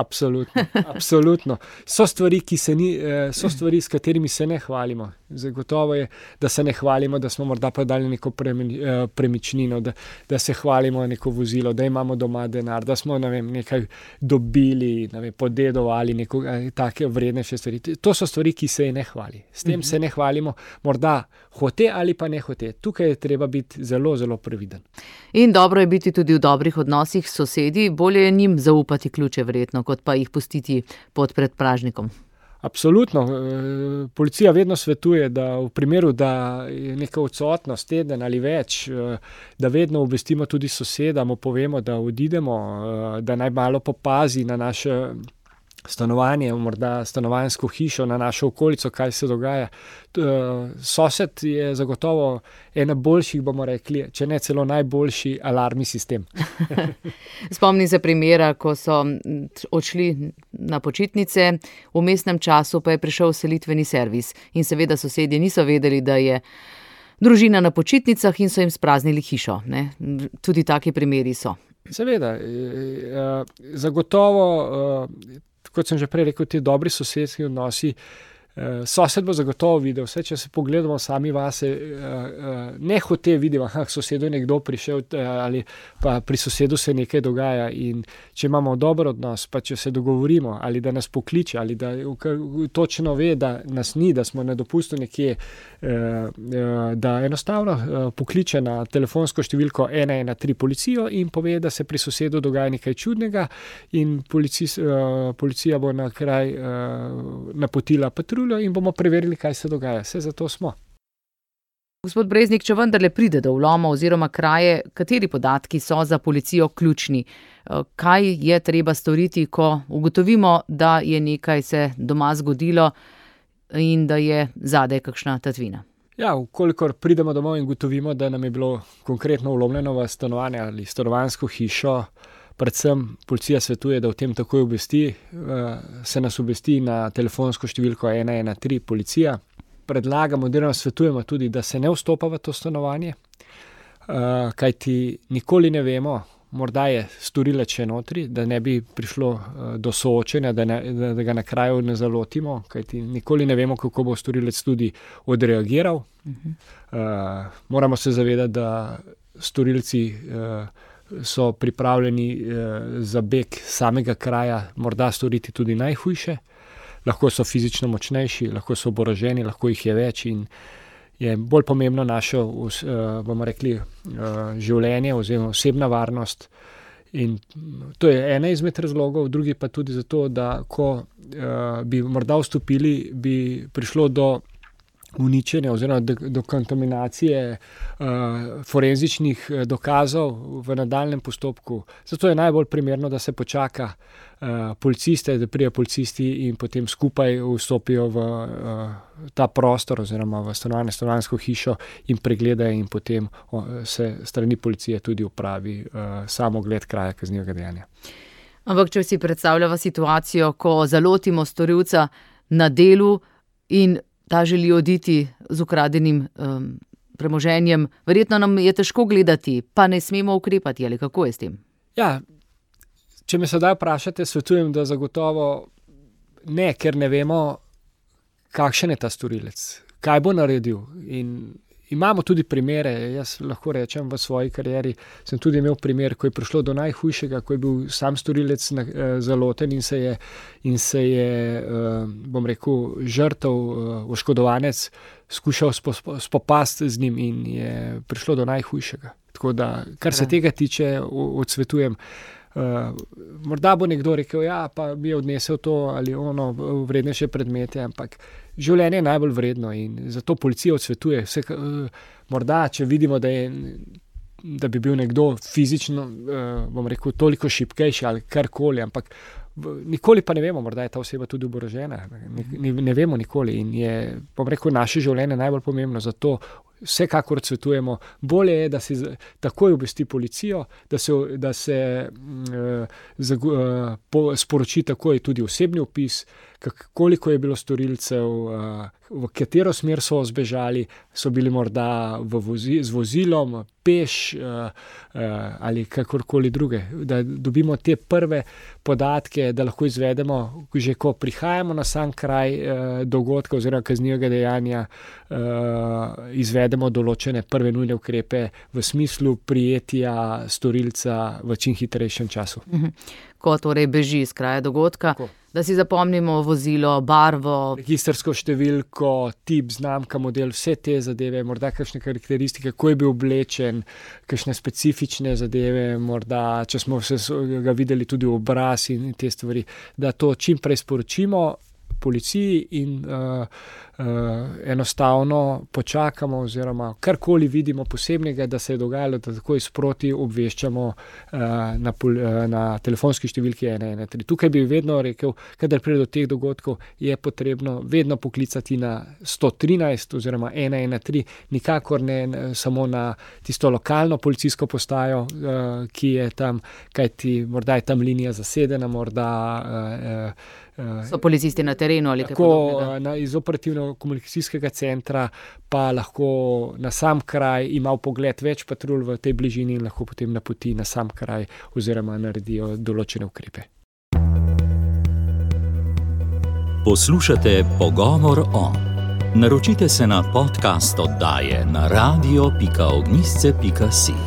F: Absolutno. So stvari, s katerimi se ne hvalimo. Zagotovo je, da se ne hvalimo, da smo morda prodali neko premičnino, da se hvalimo neko vozilo, da imamo doma denar, da smo nekaj dobili, podedovali take vrednejše stvari. To so stvari, ki se ne hvali. S tem se ne hvalimo, morda hote ali pa ne hote. Tukaj je treba biti zelo, zelo previden.
E: In dobro je biti tudi v dobrih odnosih s sosedi, bolje je njim zaupati ključe verjetno, kot pa jih pustiti pod predpražnikom.
F: Absolutno. Policija vedno svetuje, da v primeru, da je neka odsotnost teden ali več, da vedno obvestimo tudi soseda, mu povemo, da odidemo, da naj malo popazi na naše stanovanje, morda stanovanjsko hišo, na našo okolico, kaj se dogaja. Sosed je zagotovo ena boljših, bomo rekli, če ne celo najboljši alarmni sistem.
E: Spomnim se primera, ko so odšli na počitnice, v mestnem času pa je prišel selitveni servis in seveda sosedje niso vedeli, da je družina na počitnicah in so jim spraznili hišo. Ne? Tudi taki primeri so.
F: Seveda, zagotovo, kot sem že prej rekel, ti dobri sosedski odnosi, sosed bo zagotovo videl vse, če se pogledamo sami vase, ne hote vidimo, sosedu je nekdo prišel ali pa pri sosedu se nekaj dogaja, in če imamo dober odnos, pa če se dogovorimo ali da nas pokliče ali da točno ve, da nas ni, da smo na dopustu nekje, da enostavno pokliče na telefonsko številko 113 policijo in pove, da se pri sosedu dogaja nekaj čudnega, in policija bo na kraj napotila patruljo in bomo preverili, kaj se dogaja. Vse zato smo.
E: Gospod Breznik, če vendarle pride do vloma oziroma kraje, kateri podatki so za policijo ključni? Kaj je treba storiti, ko ugotovimo, da je nekaj se doma zgodilo in da je zadaj kakšna tatvina?
F: Ja, kolikor pridemo domov in ugotovimo, da nam je bilo konkretno vlomljeno v stanovanje ali stanovanjsko hišo, predvsem policija svetuje, da o tem takoj obvesti, se nas obvesti na telefonsko številko 113 policija. Predlagamo, oziroma svetujemo tudi, da se ne vstopa v to stanovanje, kajti nikoli ne vemo, morda je storilec še notri, da ne bi prišlo do soočenja, da ga na kraju ne zalotimo, kajti nikoli ne vemo, kako bo storilec tudi odreagiral. Moramo se zavedati, da storilci so pripravljeni za beg samega kraja morda storiti tudi najhujše. Lahko so fizično močnejši, lahko so oboroženi, lahko jih je več, in je bolj pomembno naše, bomo rekli, življenje oziroma osebna varnost. In to je ena izmed razlogov, drugi pa tudi zato, da ko bi morda vstopili, bi prišlo do uničenja oziroma do kontaminacije forenzičnih dokazov v nadaljnjem postopku. Zato je najbolj primerno, da se počaka policiste, da pridejo policisti in potem skupaj vstopijo v ta prostor oziroma v stanovanjsko hišo in pregledajo, in potem se strani policije tudi opravi samogled kraja kaznivega dejanja.
E: Ampak če si predstavljava situacijo, ko zalotimo storilca na delu in ta želi oditi z ukradenim premoženjem, verjetno nam je težko gledati, pa ne smemo ukrepati, ali kako je s tem?
F: Ja, če me sedaj vprašate, svetujem, da zagotovo ne, ker ne vemo, kakšen je ta storilec, kaj bo naredil. In imamo tudi primere, jaz lahko rečem v svoji karieri, sem tudi imel primer, ko je prišlo do najhujšega, ko je bil sam storilec zaloten in se je bom rekel, žrtev, oškodovanec skušal spopasti z njim in je prišlo do najhujšega. Tako da, kar se tega tiče, odsvetujem. Morda bo nekdo rekel, ja, pa bi odnesel to ali ono vrednejše predmete, ampak življenje je najbolj vredno in zato policija odsvetuje. Morda, če vidimo, da bi bil nekdo fizično, bom rekel, toliko šibkejši ali karkoli, ampak nikoli pa ne vemo, morda je ta oseba tudi oborožena. Ne vemo nikoli in je, bom rekel, naše življenje najbolj pomembno, zato vsekakor odsvetujemo. Bolje je, da se takoj obvesti policijo, da se sporoči takoj tudi osebni opis, koliko je bilo storilcev, v katero smer so zbežali, so bili morda z vozilom, peš ali kakorkoli druge. Da dobimo te prve podatke, da lahko izvedemo, že ko prihajamo na sam kraj dogodka oziroma kaznivega dejanja, izvedemo določene prve nujne ukrepe v smislu prijetja storilca v čim hitrejšem času.
E: Ko torej beži iz kraja dogodka, da si zapomnimo vozilo, barvo,
F: registrsko številko, tip, znamka, model, vse te zadeve, morda kakšne karakteristike, kako je bil oblečen, kakšne specifične zadeve, morda, če smo ga videli tudi obraz in te stvari, da to čim prej sporočimo policiji in enostavno počakamo oziroma karkoli vidimo posebnega, da se je dogajalo, da takoj sproti obveščamo na telefonski številki 113. Tukaj bi vedno rekel, kadar pride do teh dogodkov, je potrebno vedno poklicati na 113 oziroma 113, nikakor ne samo na tisto lokalno policijsko postajo, ki je tam, kajti morda je tam linija zasedena, morda
E: so policisti na terenu ali kaj
F: podobnega. Iz operativno-komunikacijskega centra pa lahko na sam kraj ima vpogled več patrulj v tej bližini in lahko potem napoti na sam kraj oziroma naredijo določene ukrepe.
A: Poslušate Pogovor o. Naročite se na podcast oddaje na radio.ognisce.si.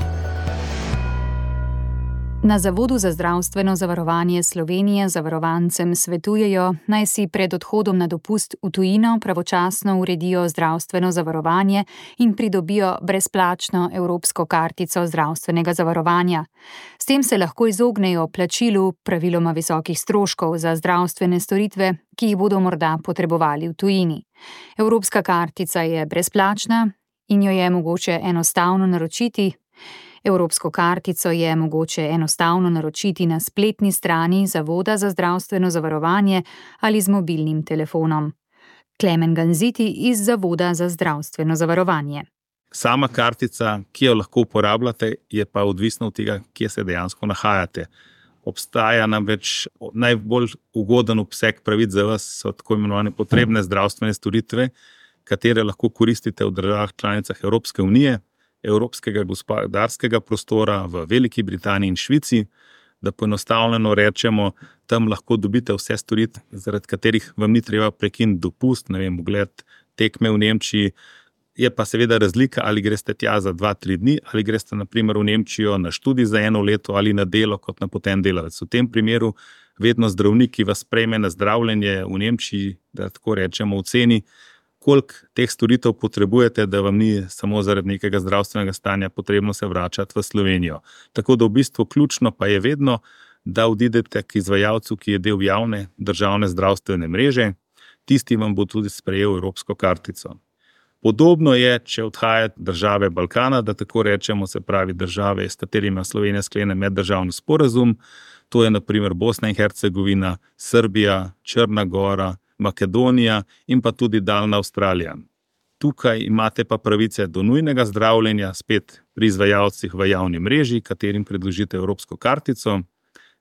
B: Na Zavodu za zdravstveno zavarovanje Slovenije zavarovancem svetujejo, naj si pred odhodom na dopust v tujino pravočasno uredijo zdravstveno zavarovanje in pridobijo brezplačno evropsko kartico zdravstvenega zavarovanja. S tem se lahko izognejo plačilu praviloma visokih stroškov za zdravstvene storitve, ki jih bodo morda potrebovali v tujini. Evropska kartica je brezplačna in jo je mogoče enostavno naročiti. Evropsko kartico je mogoče enostavno naročiti na spletni strani Zavoda za zdravstveno zavarovanje ali z mobilnim telefonom. Klemen Ganziti iz Zavoda za zdravstveno zavarovanje.
G: Sama kartica, ki jo lahko uporabljate, je pa odvisna od tega, kje se dejansko nahajate. Obstaja namreč najbolj ugoden obseg pravic za vas, so tako imenovane potrebne zdravstvene storitve, katere lahko koristite v državah članicah Evropske unije, Evropskega gospodarskega prostora v Veliki Britaniji in Švici, da poenostavljeno rečemo, tam lahko dobite vse storitve, zaradi katerih vam ni treba prekiniti dopust, ogled tekme v Nemčiji. Je pa seveda razlika, ali greste tja za 2-3 dni, ali greste na primer v Nemčijo na študij za 1 leto ali na delo kot napoten delavec. V tem primeru vedno zdravnik, ki vas sprejme na zdravljenje v Nemčiji, da tako rečemo, oceni, koliko teh storitev potrebujete, da vam ni samo zaradi nekega zdravstvenega stanja potrebno se vračati v Slovenijo. Tako da v bistvu ključno pa je vedno, da odidete k izvajalcu, ki je del javne državne zdravstvene mreže, tisti vam bo tudi sprejel evropsko kartico. Podobno je, če odhajate države Balkana, da tako rečemo, se pravi države, s katerimi Slovenija sklene meddržavni sporazum, to je na primer Bosna in Hercegovina, Srbija, Črna Gora, Makedonija in pa tudi daljna Avstralija. Tukaj imate pa pravice do nujnega zdravljenja, spet pri izvajalcih v javni mreži, katerim predložite evropsko kartico.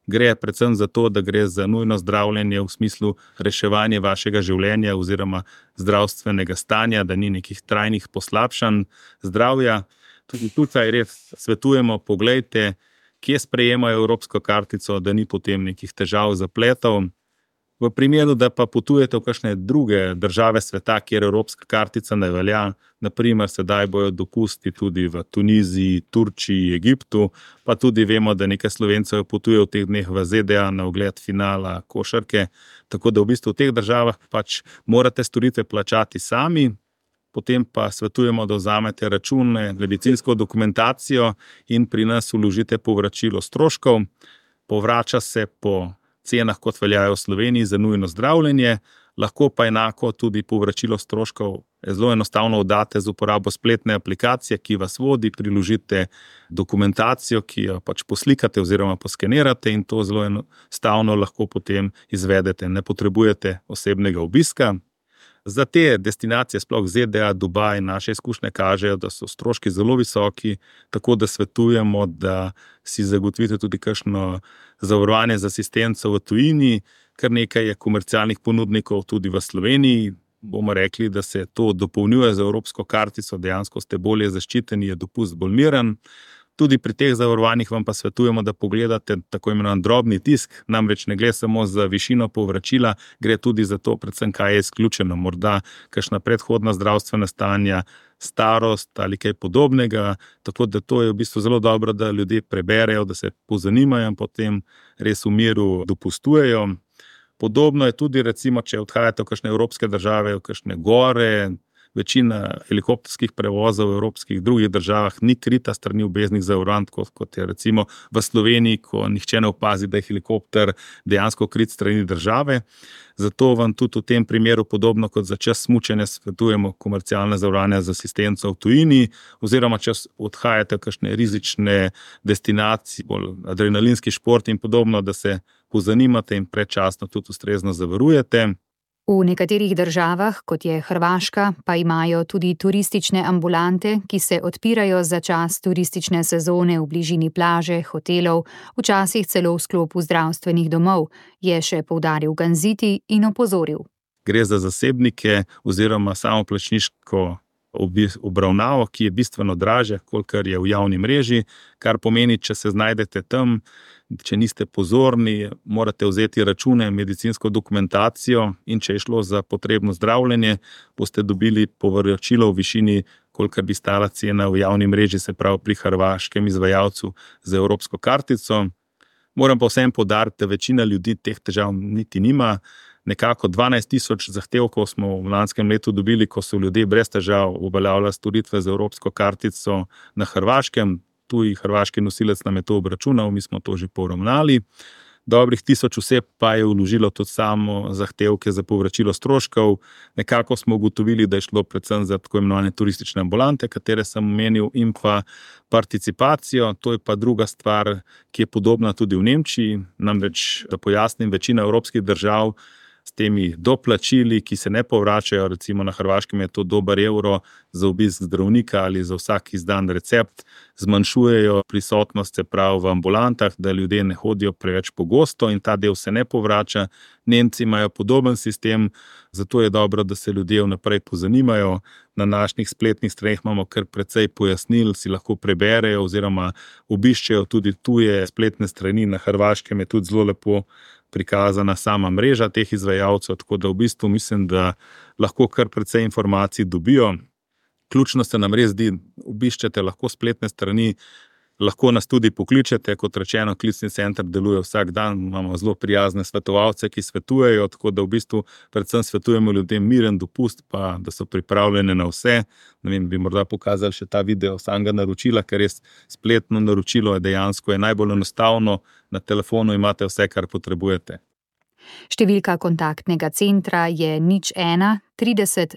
G: Gre predvsem za to, da gre za nujno zdravljenje v smislu reševanja vašega življenja oziroma zdravstvenega stanja, da ni nekih trajnih poslabšanj zdravja. Tudi tukaj res svetujemo, poglejte, kje sprejemajo evropsko kartico, da ni potem nekih težav, zapletov. V primeru, da pa potujete v kakšne druge države sveta, kjer evropska kartica ne velja, naprimer sedaj bojo dopusti tudi v Tuniziji, Turčiji, Egiptu, pa tudi vemo, da nekaj Slovencev potuje v teh dneh v ZDA na ogled finala košarke, tako da v bistvu v teh državah pač morate storitve plačati sami, potem pa svetujemo, da vzamete račune, medicinsko dokumentacijo in pri nas vložite povračilo stroškov, povrača se po cenah, kot veljajo v Sloveniji za nujno zdravljenje, lahko pa enako tudi povračilo stroškov zelo enostavno oddate z uporabo spletne aplikacije, ki vas vodi, priložite dokumentacijo, ki jo pač poslikate oziroma poskenirate in to zelo enostavno lahko potem izvedete, ne potrebujete osebnega obiska. Za te destinacije, sploh ZDA, Dubaj, naše izkušnje kažejo, da so stroški zelo visoki, tako da svetujemo, da si zagotovite tudi kakšno zavarovanje za asistenco v tujini, kar nekaj je komercialnih ponudnikov tudi v Sloveniji. Bomo rekli, da se to dopolnjuje z evropsko kartico, dejansko ste bolje zaščiteni, je dopust bolj miren. Tudi pri teh zavarovanjih vam pa svetujemo, da pogledate tako imenovan drobni tisk, namreč ne gre samo za višino povračila, gre tudi za to, predvsem kaj je izključeno, morda kakšna predhodna zdravstvena stanja, starost ali kaj podobnega, tako da to je v bistvu zelo dobro, da ljudje preberejo, da se pozanimajo in potem res v miru dopustujejo. Podobno je tudi recimo, če odhajate v kakšne evropske države, v kakšne gore. Večina helikopterskih prevozov v evropskih drugih državah ni krita strani obveznih zavarovanj, kot je recimo v Sloveniji, ko nihče ne opazi, da je helikopter dejansko krit strani države. Zato vam tudi v tem primeru, podobno kot za čas smučanja, svetujemo komercialne zavarovanja za asistenco v tujini, oziroma če odhajate v kakšne rizične destinacije, bolj adrenalinski šport in podobno, da se pozanimate in predčasno tudi ustrezno zavarujete.
B: V nekaterih državah, kot je Hrvaška, pa imajo tudi turistične ambulante, ki se odpirajo za čas turistične sezone v bližini plaže, hotelov, včasih celo v sklopu zdravstvenih domov, je še poudaril Ganziti in opozoril.
G: Gre za zasebnike oziroma samoplačniško obravnavo, ki je bistveno dražja, kolikor je v javni mreži, kar pomeni, če se znajdete tam, če niste pozorni, morate vzeti račune, medicinsko dokumentacijo in če je šlo za potrebno zdravljenje, boste dobili povračilo v višini, kolikor bi stala cena v javni mreži, se pravi pri hrvaškem izvajalcu z evropsko kartico. Moram pa vsem poudariti, da večina ljudi teh težav niti nima. Nekako 12,000 zahtevkov smo v lanskem letu dobili, ko so ljudje brez težav uveljavljali storitve z evropsko kartico na Hrvaškem. Tuji hrvaški nosilec nam je to obračunal, mi smo to že poravnali. Dobrih 1000 oseb pa je vložilo tudi samo zahtevke za povračilo stroškov. Nekako smo ugotovili, da je šlo predvsem za tako imenovane turistične ambulante, katere sem omenil, in pa participacijo. To je pa druga stvar, ki je podobna tudi v Nemčiji. Namreč, da pojasnim, večina evropskih držav s temi doplačili, ki se ne povračajo, recimo na Hrvaškem je to dober evro za obisk zdravnika ali za vsak izdan recept, zmanjšujejo prisotnost, se pravi v ambulantah, da ljudje ne hodijo preveč pogosto in ta del se ne povrača. Nemci imajo podoben sistem, zato je dobro, da se ljudje vnaprej pozanimajo. Na naših spletnih straneh imamo kar precej pojasnil, si lahko preberejo oziroma obiščejo tudi tuje spletne strani. Na Hrvaškem je tudi zelo lepo prikazana sama mreža teh izvajalcev, tako da v bistvu mislim, da lahko kar precej informacij dobijo. Ključno se nam res zdi, obiščete lahko spletne strani, lahko nas tudi pokličete, kot rečeno, klicni center deluje vsak dan, imamo zelo prijazne svetovalce, ki svetujejo, tako da v bistvu predvsem svetujemo ljudem miren dopust, pa da so pripravljeni na vse. Ne vem, bi morda pokazali še ta video samega naročila, ker res spletno naročilo je dejansko najbolj enostavno, na telefonu imate vse, kar potrebujete.
B: Številka kontaktnega centra je 01 30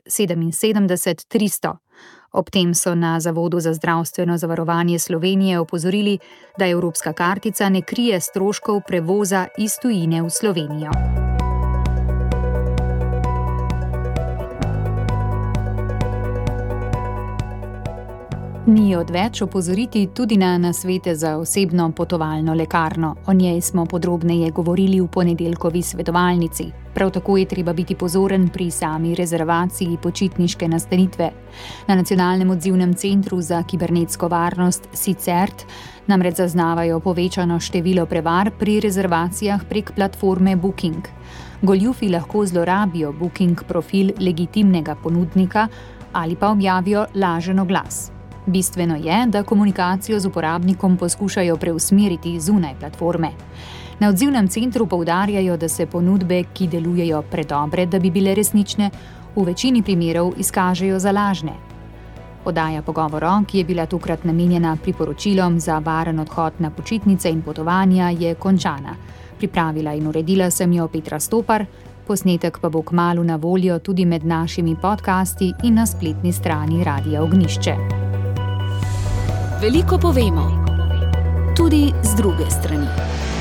B: 77 300. Ob tem so na Zavodu za zdravstveno zavarovanje Slovenije opozorili, da evropska kartica ne krije stroškov prevoza iz tujine v Slovenijo. Ni odveč opozoriti tudi na nasvete za osebno potovalno lekarno. O njej smo podrobneje govorili v ponedeljkovi svetovalnici. Prav tako je treba biti pozoren pri sami rezervaciji počitniške nastanitve. Na Nacionalnem odzivnem centru za kibernetsko varnost CSIRT namreč zaznavajo povečano število prevar pri rezervacijah prek platforme Booking. Goljufi lahko zlorabijo Booking profil legitimnega ponudnika ali pa objavijo lažen oglas. Bistveno je, da komunikacijo z uporabnikom poskušajo preusmeriti zunaj platforme. Na odzivnem centru poudarjajo, da se ponudbe, ki delujejo predobre, da bi bile resnične, v večini primerov izkažejo za lažne. Oddaja Pogovor o, ki je bila tokrat namenjena priporočilom za varen odhod na počitnice in potovanja, je končana. Pripravila in uredila sem jo Petra Stopar, posnetek pa bo kmalu na voljo tudi med našimi podcasti in na spletni strani Radia Ognjišče.
H: Veliko povemo, tudi z druge strani.